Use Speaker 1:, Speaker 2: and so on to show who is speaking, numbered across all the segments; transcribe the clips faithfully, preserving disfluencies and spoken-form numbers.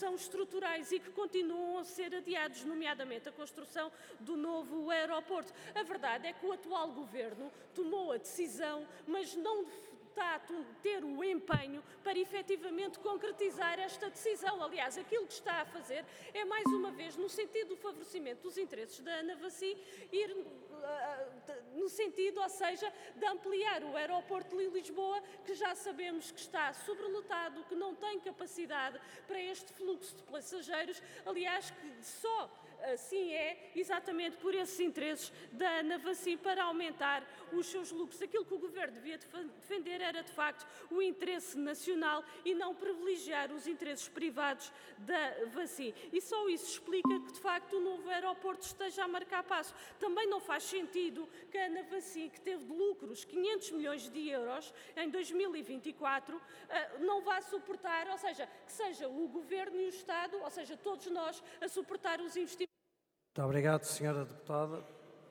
Speaker 1: são estruturais e que continuam a ser adiados, nomeadamente a construção do novo aeroporto. A verdade é que o atual governo tomou a decisão, mas não está a ter o empenho para efetivamente concretizar esta decisão. Aliás, aquilo que está a fazer é, mais uma vez, no sentido do favorecimento dos interesses da ANAVACI, ir uh, no sentido, ou seja, de ampliar o aeroporto de Lisboa, que já sabemos que está sobrelotado, que não tem capacidade para este fluxo de passageiros, aliás, que só assim é exatamente por esses interesses da ANAVACI para aumentar os seus lucros. Aquilo que o Governo devia defender era, de facto, o interesse nacional e não privilegiar os interesses privados da VACI. E só isso explica que, de facto, o novo aeroporto esteja a marcar passo. Também não faz sentido que a ANAVACI, que teve de lucros quinhentos milhões de euros em dois mil e vinte e quatro, não vá suportar, ou seja, que seja o Governo e o Estado, ou seja, todos nós, a suportar os investimentos.
Speaker 2: Muito obrigado, senhora Deputada.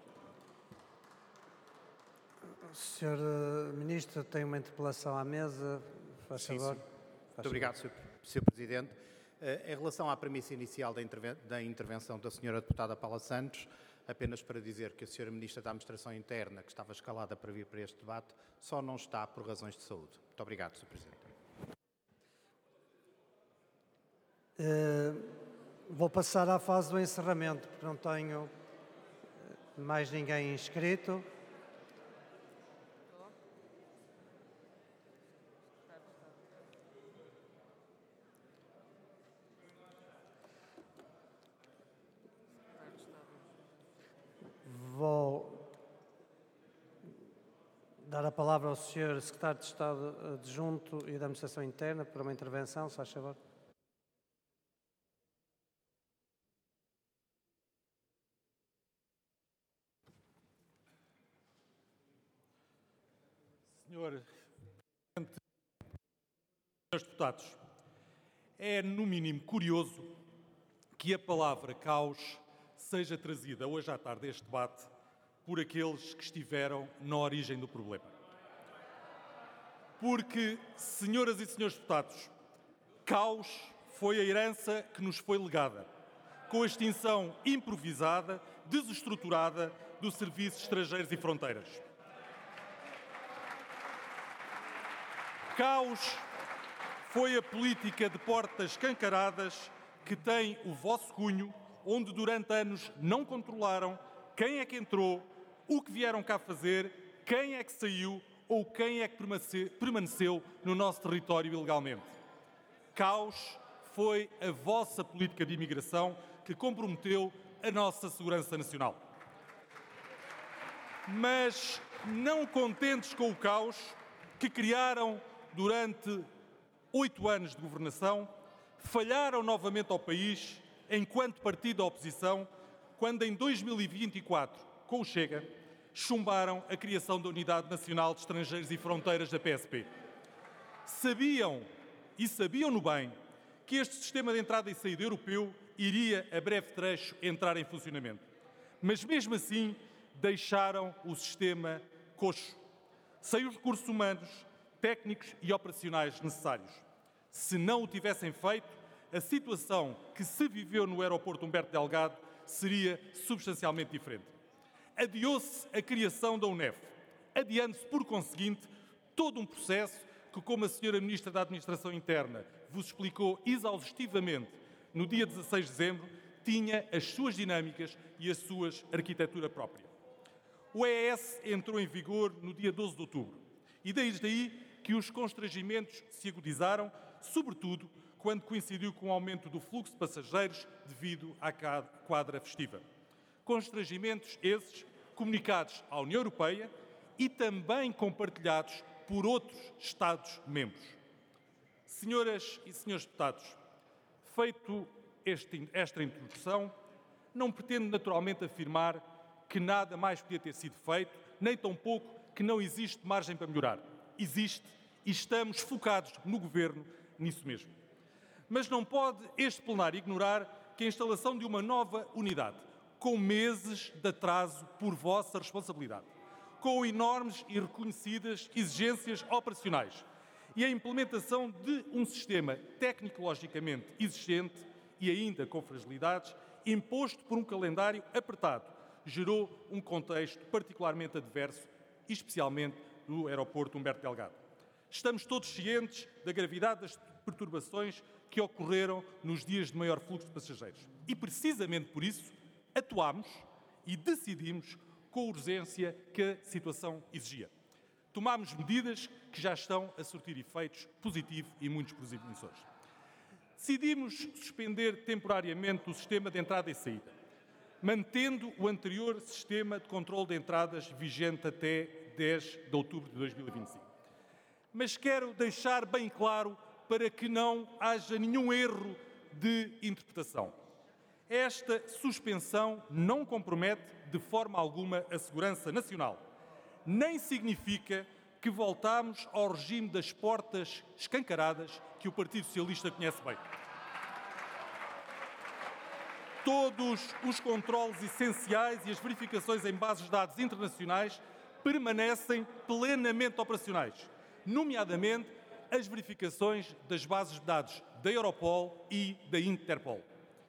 Speaker 2: O senhor Ministro tem uma interpelação à mesa. Faz
Speaker 3: sim,
Speaker 1: Faz
Speaker 2: favor.
Speaker 3: sim. Muito
Speaker 2: favor.
Speaker 3: obrigado, senhor Presidente. Em relação à premissa inicial da, interven da intervenção da senhora Deputada Paula Santos, apenas para dizer que a senhora Ministra da Administração Interna, que estava escalada para vir para este debate, só não está por razões de saúde. Muito obrigado, senhor Presidente.
Speaker 2: Uh... Vou passar à fase do encerramento, porque não tenho mais ninguém inscrito. Vou dar a palavra ao senhor Secretário de Estado Adjunto e da Administração Interna para uma intervenção, se faz favor.
Speaker 4: Senhor Presidente, senhores deputados, é no mínimo curioso que a palavra caos seja trazida hoje à tarde a este debate por aqueles que estiveram na origem do problema. Porque, senhoras e senhores deputados, caos foi a herança que nos foi legada, com a extinção improvisada, desestruturada do Serviço Estrangeiros e Fronteiras. Caos foi a política de portas escancaradas que tem o vosso cunho, onde durante anos não controlaram quem é que entrou, o que vieram cá fazer, quem é que saiu ou quem é que permaneceu no nosso território ilegalmente. Caos foi a vossa política de imigração que comprometeu a nossa segurança nacional. Mas, não contentes com o caos que criaram durante oito anos de governação, falharam novamente ao país, enquanto partido da oposição, quando em dois mil e vinte e quatro, com o Chega, chumbaram a criação da Unidade Nacional de Estrangeiros e Fronteiras da P S P. Sabiam, e sabiam-no bem, que este sistema de entrada e saída europeu iria, a breve trecho, entrar em funcionamento. Mas, mesmo assim, deixaram o sistema coxo, sem os recursos humanos, técnicos e operacionais necessários. Se não o tivessem feito, a situação que se viveu no aeroporto Humberto Delgado seria substancialmente diferente. Adiou-se a criação da UNEF, adiando-se, por conseguinte, todo um processo que, como a senhora Ministra da Administração Interna vos explicou exaustivamente no dia dezasseis de dezembro, tinha as suas dinâmicas e a sua arquitetura própria. O E E S entrou em vigor no dia doze de outubro e desde aí que os constrangimentos se agudizaram, sobretudo quando coincidiu com o aumento do fluxo de passageiros devido à quadra festiva. Constrangimentos esses comunicados à União Europeia e também compartilhados por outros Estados-membros. Senhoras e senhores deputados, feito este, esta introdução, não pretendo naturalmente afirmar que nada mais podia ter sido feito, nem tampouco que não existe margem para melhorar. Existe e estamos focados no Governo nisso mesmo. Mas não pode este plenário ignorar que a instalação de uma nova unidade, com meses de atraso por vossa responsabilidade, com enormes e reconhecidas exigências operacionais e a implementação de um sistema tecnologicamente existente e ainda com fragilidades, imposto por um calendário apertado, gerou um contexto particularmente adverso, especialmente no aeroporto Humberto Delgado. Estamos todos cientes da gravidade das perturbações que ocorreram nos dias de maior fluxo de passageiros. E, precisamente por isso, atuámos e decidimos com a urgência que a situação exigia. Tomámos medidas que já estão a surtir efeitos positivos e muitos promissores. Decidimos suspender temporariamente o sistema de entrada e saída, mantendo o anterior sistema de controle de entradas vigente até dez de outubro de dois mil e vinte e cinco. Mas quero deixar bem claro para que não haja nenhum erro de interpretação. Esta suspensão não compromete de forma alguma a segurança nacional, nem significa que voltamos ao regime das portas escancaradas que o Partido Socialista conhece bem. Todos os controles essenciais e as verificações em bases de dados internacionais permanecem plenamente operacionais, nomeadamente as verificações das bases de dados da Europol e da Interpol.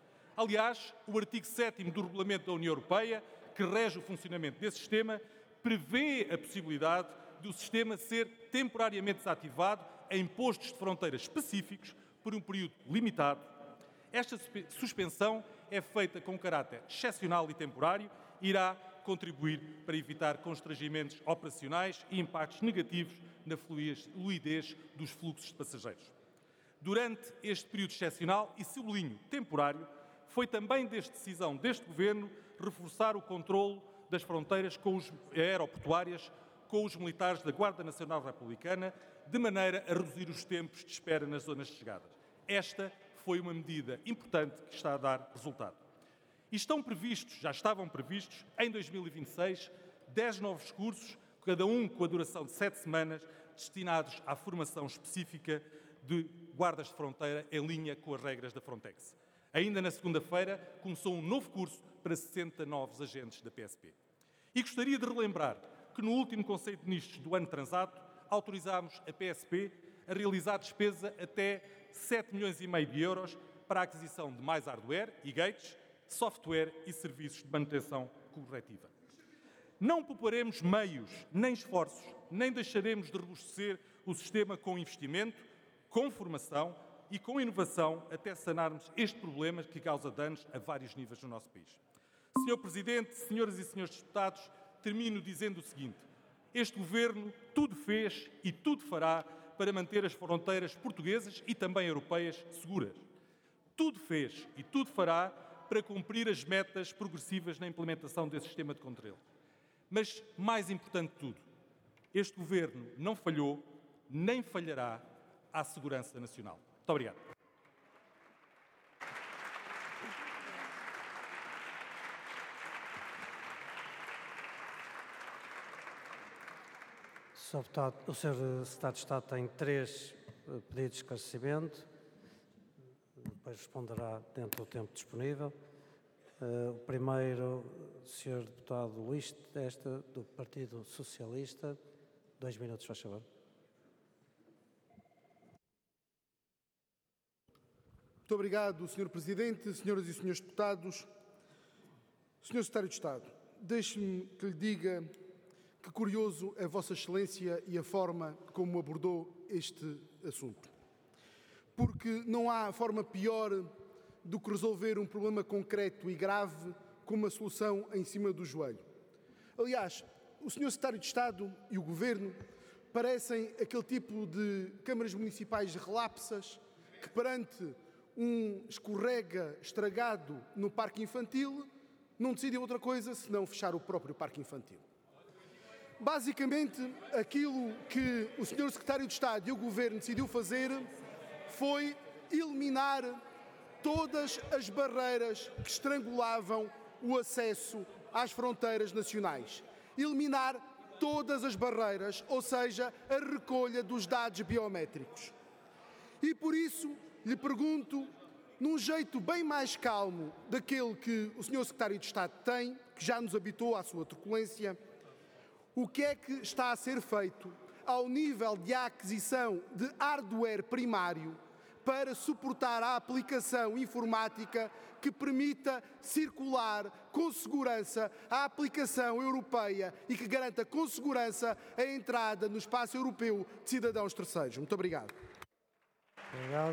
Speaker 4: Aliás, o artigo sétimo do Regulamento da União Europeia, que rege o funcionamento desse sistema, prevê a possibilidade do sistema ser temporariamente desativado em postos de fronteiras específicos por um período limitado. Esta suspensão é feita com caráter excepcional e temporário e irá contribuir para evitar constrangimentos operacionais e impactos negativos na fluidez dos fluxos de passageiros. Durante este período excepcional, e sublinho temporário, foi também desde decisão deste Governo reforçar o controlo das fronteiras com os aeroportuárias com os militares da Guarda Nacional Republicana, de maneira a reduzir os tempos de espera nas zonas de chegada. Esta foi uma medida importante que está a dar resultado. E estão previstos, já estavam previstos, em dois mil e vinte e seis, dez novos cursos, cada um com a duração de sete semanas, destinados à formação específica de guardas de fronteira em linha com as regras da Frontex. Ainda na segunda-feira, começou um novo curso para sessenta novos agentes da P S P. E gostaria de relembrar que no último Conselho de Ministros do ano transato, autorizámos a P S P a realizar despesa até sete milhões e meio de euros para a aquisição de mais hardware e gates, software e serviços de manutenção corretiva. Não pouparemos meios, nem esforços, nem deixaremos de robustecer o sistema com investimento, com formação e com inovação até sanarmos este problema que causa danos a vários níveis no nosso país. senhor Presidente, senhoras e senhores deputados, termino dizendo o seguinte: este Governo tudo fez e tudo fará para manter as fronteiras portuguesas e também europeias seguras. Tudo fez e tudo fará para cumprir as metas progressivas na implementação desse sistema de controle. Mas, mais importante de tudo, este Governo não falhou, nem falhará à segurança nacional. Muito obrigado.
Speaker 2: O senhor Secretário de Estado tem três pedidos de esclarecimento, depois responderá dentro do tempo disponível. O primeiro, o senhor Deputado Luís Testa, do Partido Socialista. Dois minutos, faz favor.
Speaker 5: Muito obrigado, senhor Presidente, senhoras e senhores deputados. senhor Secretário de Estado, deixe-me que lhe diga que curioso é Vossa Excelência e a forma como abordou este assunto. Porque não há forma pior do que resolver um problema concreto e grave com uma solução em cima do joelho. Aliás, o senhor Secretário de Estado e o Governo parecem aquele tipo de câmaras municipais relapsas que, perante um escorrega estragado no parque infantil, não decidem outra coisa senão fechar o próprio parque infantil. Basicamente, aquilo que o senhor Secretário de Estado e o Governo decidiu fazer foi eliminar todas as barreiras que estrangulavam o acesso às fronteiras nacionais. Eliminar todas as barreiras, ou seja, a recolha dos dados biométricos. E por isso lhe pergunto, num jeito bem mais calmo daquele que o senhor Secretário de Estado tem, que já nos habituou à sua truculência, o que é que está a ser feito ao nível de aquisição de hardware primário para suportar a aplicação informática que permita circular com segurança a aplicação europeia e que garanta com segurança a entrada no espaço europeu de cidadãos terceiros. Muito obrigado.
Speaker 2: Obrigado.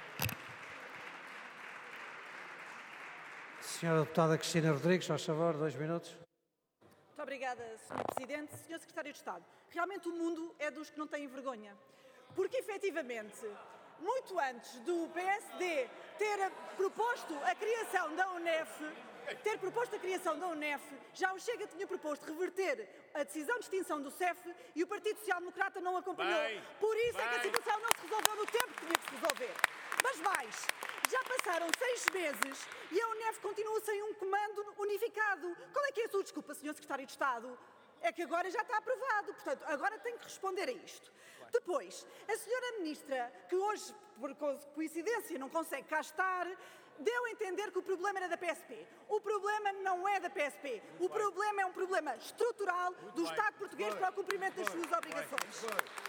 Speaker 2: Senhora Deputada Cristina Rodrigues, faz favor, dois minutos.
Speaker 6: Muito obrigada, senhor Presidente. senhor Secretário de Estado, realmente o mundo é dos que não têm vergonha. Porque, efetivamente, muito antes do P S D ter proposto a criação da UNEF, ter proposto a criação da UNEF, já o Chega tinha proposto reverter a decisão de extinção do C E F e o Partido Social Democrata não acompanhou.
Speaker 7: Bem,
Speaker 6: Por isso
Speaker 7: bem.
Speaker 6: é que a situação não se resolveu no tempo que tinha que se resolver. Mas mais, já passaram seis meses e a UNEF continua sem um comando unificado. Qual é que é a sua desculpa, senhor Secretário de Estado? É que agora já está aprovado, portanto, agora tem que responder a isto. Depois, a senhora Ministra, que hoje, por coincidência, não consegue cá estar, deu a entender que o problema era da P S P. O problema não é da P S P. O problema é um problema estrutural do Estado português para o cumprimento das suas obrigações.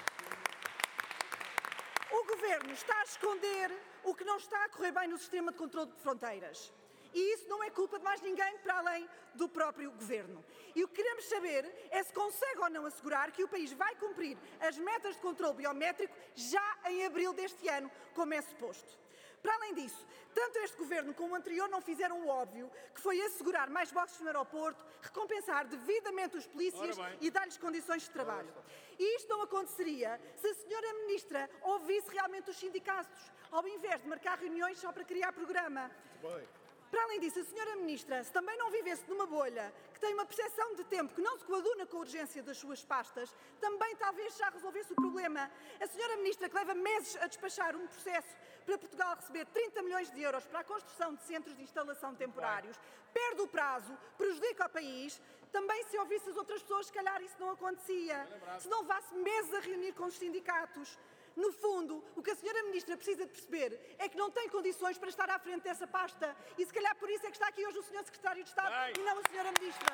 Speaker 6: O Governo está a esconder o que não está a correr bem no sistema de controle de fronteiras. E isso não é culpa de mais ninguém para além do próprio Governo. E o que queremos saber é se consegue ou não assegurar que o país vai cumprir as metas de controle biométrico já em abril deste ano, como é suposto. Para além disso, tanto este Governo como o anterior não fizeram o óbvio, que foi assegurar mais boxes no aeroporto, recompensar devidamente os polícias e dar-lhes condições de trabalho. E isto não aconteceria se a senhora Ministra ouvisse realmente os sindicatos, ao invés de marcar reuniões só para criar programa. Para além disso, a senhora Ministra, se também não vivesse numa bolha, que tem uma percepção de tempo que não se coaduna com a urgência das suas pastas, também talvez já resolvesse o problema. A senhora Ministra, que leva meses a despachar um processo para Portugal receber trinta milhões de euros para a construção de centros de instalação temporários, perde o prazo, prejudica o país. Também se ouvisse as outras pessoas, se calhar isso não acontecia. Se não levasse meses a reunir com os sindicatos. No fundo, o que a senhora Ministra precisa de perceber é que não tem condições para estar à frente dessa pasta. E se calhar por isso é que está aqui hoje o senhor Secretário de Estado
Speaker 7: Bem.
Speaker 6: e não a senhora Ministra.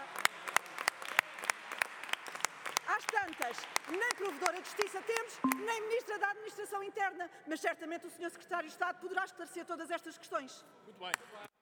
Speaker 6: Às tantas, nem Provedora de Justiça temos, nem Ministra da Administração Interna, mas certamente o senhor Secretário de Estado poderá esclarecer todas estas questões.
Speaker 7: Muito bem.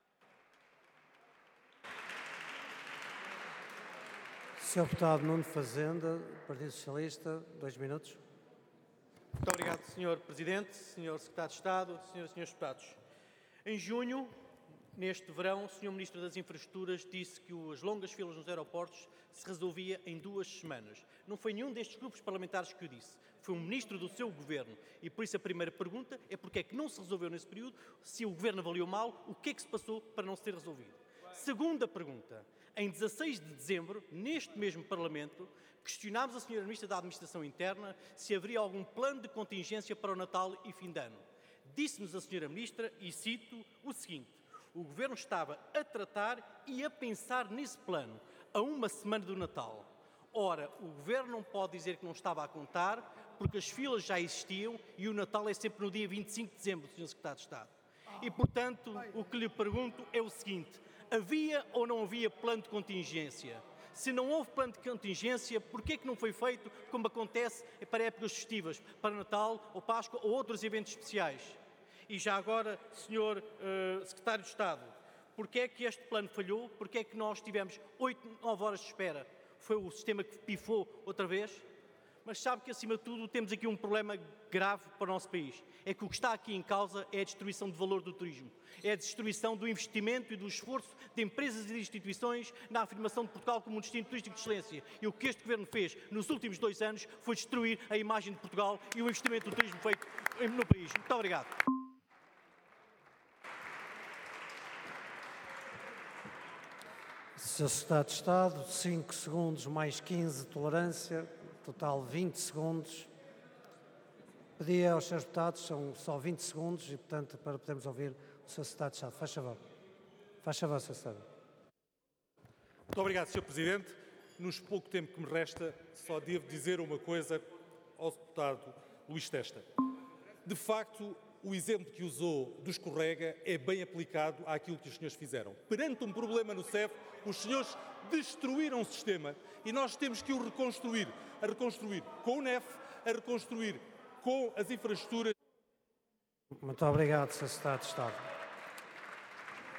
Speaker 2: senhor Deputado Nuno Fazenda, Partido Socialista, dois minutos.
Speaker 8: Muito obrigado, senhor Presidente, senhor Secretário de Estado, senhoras e senhores deputados. Em junho, neste verão, o senhor Ministro das Infraestruturas disse que as longas filas nos aeroportos se resolvia em duas semanas. Não foi nenhum destes grupos parlamentares que o disse. Foi um Ministro do seu Governo. E por isso a primeira pergunta é porque é que não se resolveu nesse período, se o Governo avaliou mal, o que é que se passou para não se ter resolvido. Segunda pergunta. Em dezasseis de dezembro, neste mesmo Parlamento, questionámos a senhora Ministra da Administração Interna se haveria algum plano de contingência para o Natal e fim de ano. Disse-nos a senhora Ministra, e cito, o seguinte: o Governo estava a tratar e a pensar nesse plano, a uma semana do Natal. Ora, o Governo não pode dizer que não estava a contar, porque as filas já existiam e o Natal é sempre no dia vinte e cinco de dezembro, senhor Secretário de Estado. E, portanto, o que lhe pergunto é o seguinte: havia ou não havia plano de contingência? Se não houve plano de contingência, porquê que não foi feito como acontece para épocas festivas, para Natal ou Páscoa ou outros eventos especiais? E já agora, senhor uh, Secretário de Estado, porquê é que este plano falhou? Porquê é que nós tivemos oito, nove horas de espera? Foi o sistema que pifou outra vez? Mas sabe que, acima de tudo, temos aqui um problema grave para o nosso país. É que o que está aqui em causa é a destruição de valor do turismo. É a destruição do investimento e do esforço de empresas e de instituições na afirmação de Portugal como um destino turístico de excelência. E o que este Governo fez nos últimos dois anos foi destruir a imagem de Portugal e o investimento do turismo feito no país. Muito obrigado.
Speaker 2: senhor Secretário de Estado, cinco segundos mais quinze de tolerância, total vinte segundos. Pedi aos senhores deputados, são só vinte segundos e, portanto, para podermos ouvir o senhor Secretário de Estado. Faz favor. Faz favor, senhor Secretário.
Speaker 4: Muito obrigado, senhor Presidente. Nos pouco tempo que me resta, só devo dizer uma coisa ao deputado Luís Testa. De facto, o exemplo que usou do escorrega é bem aplicado àquilo que os senhores fizeram. Perante um problema no C E F, os senhores destruíram o sistema e nós temos que o reconstruir. A reconstruir com o N E F, a reconstruir com as infraestruturas.
Speaker 2: Muito obrigado, senhor Secretário de Estado.